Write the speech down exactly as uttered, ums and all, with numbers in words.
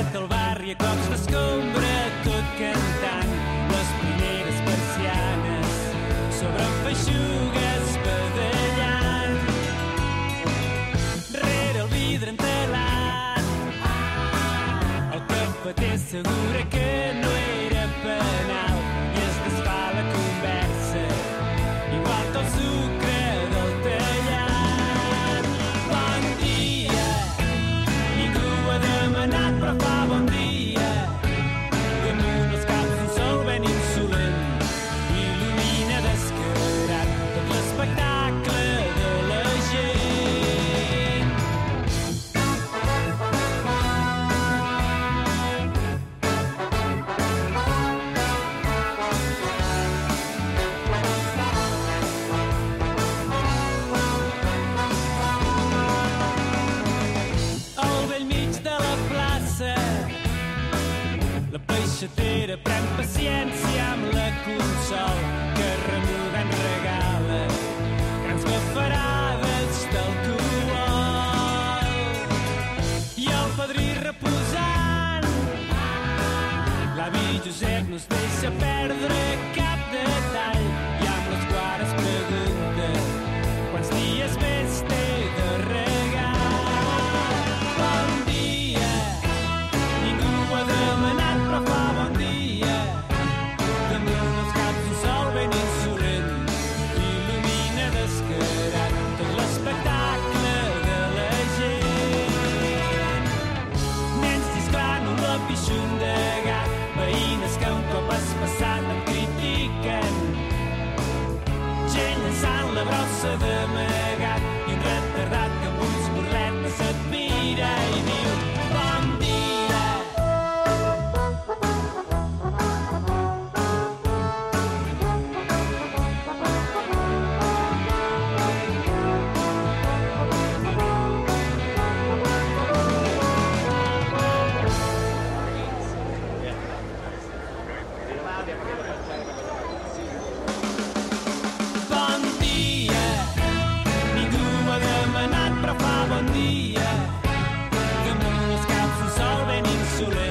desperta el barri a cops d'escombra, tot cantant les primeres persianes sobre feixugues badallant. Rere el vidre entelat, el cafeter assegura que no era penal i es desfà la conversa, igual que el sucre del tallat. Bon dia, ningú ha demanat però fa bon dia. Damunt els caps un sol ben insolent il·lumina descarat tot l'espectacle de la gent. Al vell mig de la plaça, la peixatera pren paciència amb la consol que remugant regala grans bafarades d'alcohol. I el padrí reposant, l'avi Josep no es deixa perdre cap detall i amb les guares pregunta quants dies més té de regal. Bon dia, ningú ha demanat però fa bon dia. Damunt els caps un sol ben insolent il·lumina descarat tot l'espectacle de la gent. Nens xisclant un lapixun de gat, veïnes que un cop has passat em critiquen, gent llançant la brossa d'amagat i un retardat que amb ulls burletes et mira i diu bon dia. Bon dia, ningú ha demanat però fa bon dia. Damunt els caps un sol ben insolent